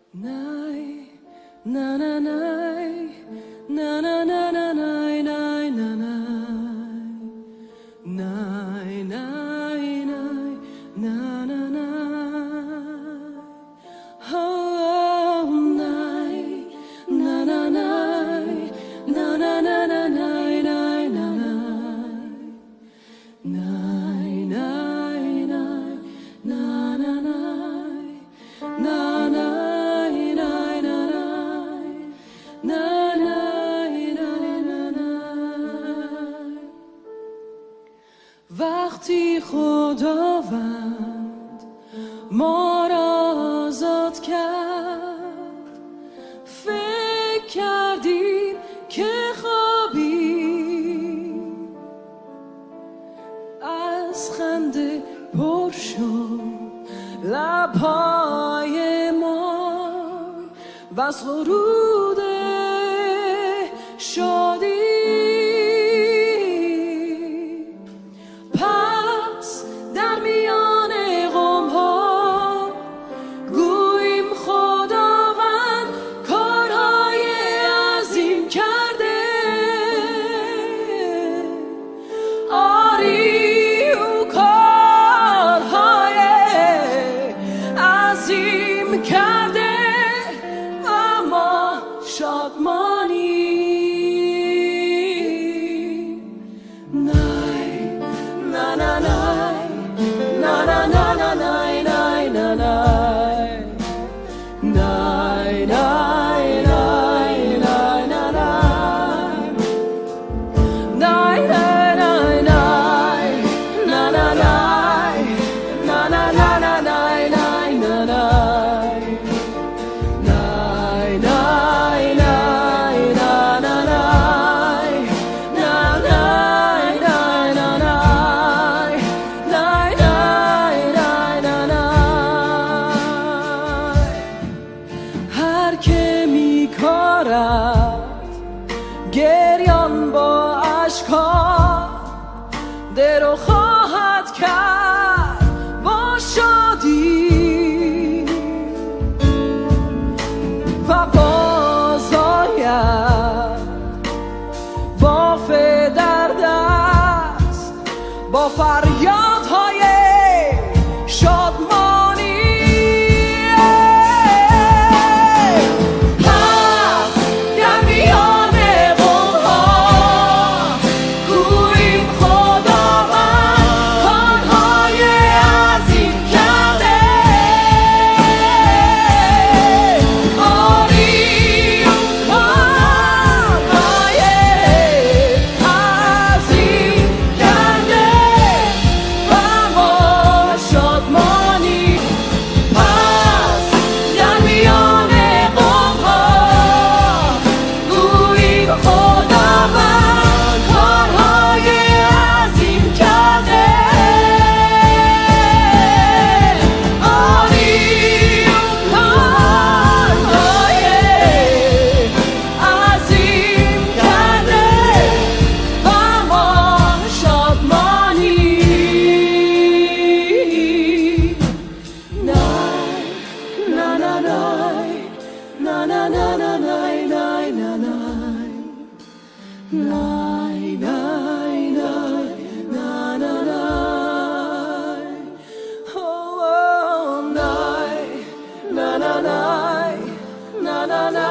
Nay, na na nay, na na na na nay, nay na nay, nay nay nay, na na nay, oh nay, na na nay, na na na na nay, nay na nay, nay nay nay, na na nay, na na. وقتی خداوند ما را آزاد کرد، فکر کردیم که خوابی، از خنده پر شد لبهای ما و سرود شادی. گریان با اشک‌ها دل رو خواهد کرد با شادی و باز آید با در دست با فریادهای شادمانی. Na na na